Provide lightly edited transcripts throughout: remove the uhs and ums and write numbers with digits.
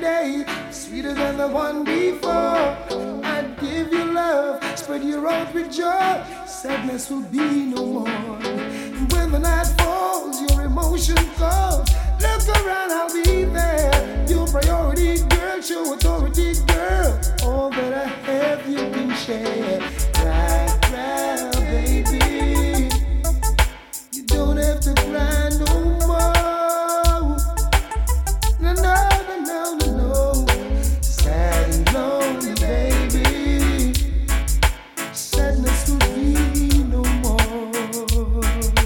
day sweeter than the one before. I'd give you love, spread your out with joy. Sadness will be no more. When the night falls, your emotion calls. Look around, I'll be there. Your priority, girl, show authority, girl. All that I have, you can share. Cry, cry, baby. You don't have to cry no more. No, no, no, no, no, no. Sad and lonely, baby. Sadness will be no more.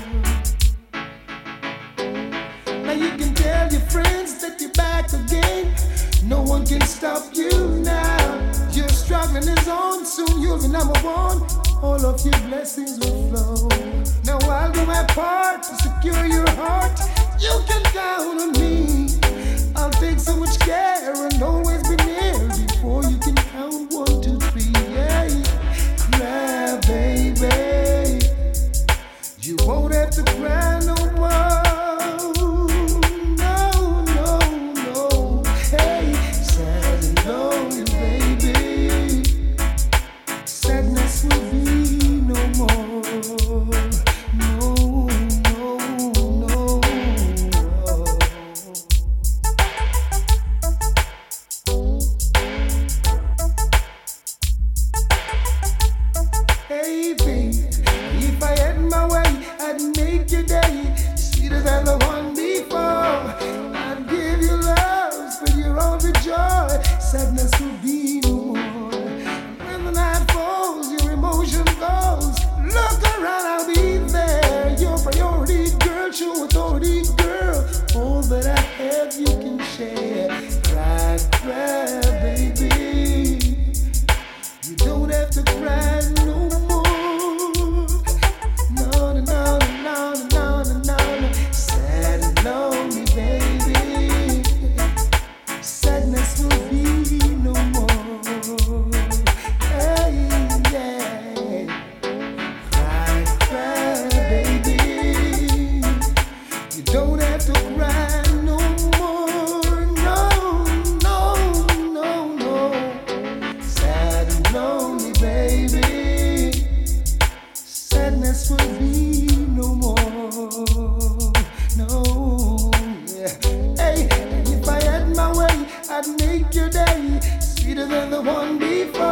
Now you can tell your friends that you're back again. No one can stop you now. Your struggling is on, soon you'll be number one. All of your blessings will flow. Now I'll do my part to secure your heart. You can count on me. I'll take so much care and always be near. Before you can count 1, 2, 3, yeah. Cry, baby. You won't have to cry no more. No, no, no. Hey, sad and lonely, baby. Sadness will be no more. No, no, no. Hey, babe, if I had my way, I'd make your day sweeter than the one before. I'd give you love, spread your arms with joy. Sadness will be no more. When the night falls, your emotion goes. Look around, I'll be there. Your priority, girl, show authority, girl. All that I have, you can share. Cry, cry, baby. You don't have to cry no more. No, no, no, no, no, no, no, no. Sad and lonely, baby. Sadness will be no more. Hey, yeah. Cry, cry, baby. You don't have to cry no more. No, no, no, no. Sad and lonely, baby. Sadness will be no more. No, yeah. Hey, if I had my way, I'd make your day sweeter than the one before.